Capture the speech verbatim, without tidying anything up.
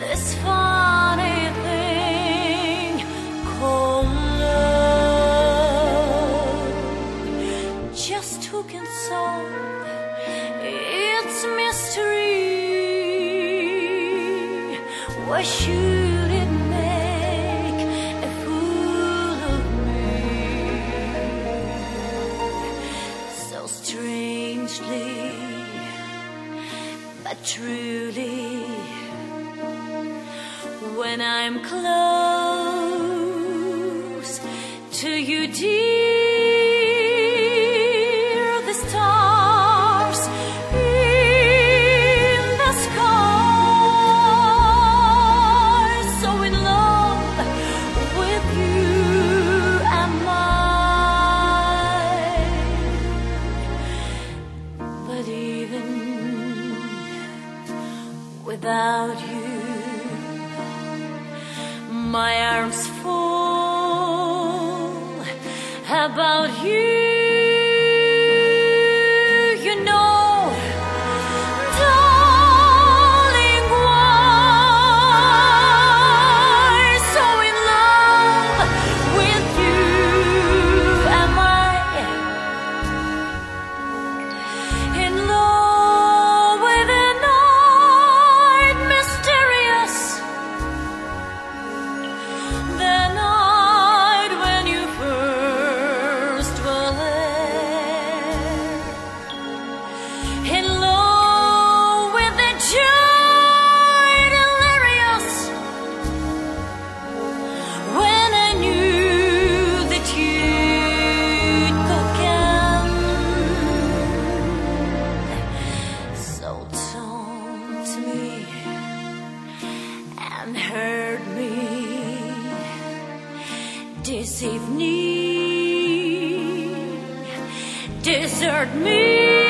this funny thing called love. Just who can solve its mystery? Why should it make a fool of me? So strangely, but truly, when I'm close to you, dear, the stars in the sky, so in love with you am I. But even without you, my arms full about you. You know, darling, why so in love with you am I? In love with a night mysterious, the night when you first were there. In love with the joy delirious, when I knew that you'd coquette. So taunt me and hurt me this evening, desert me.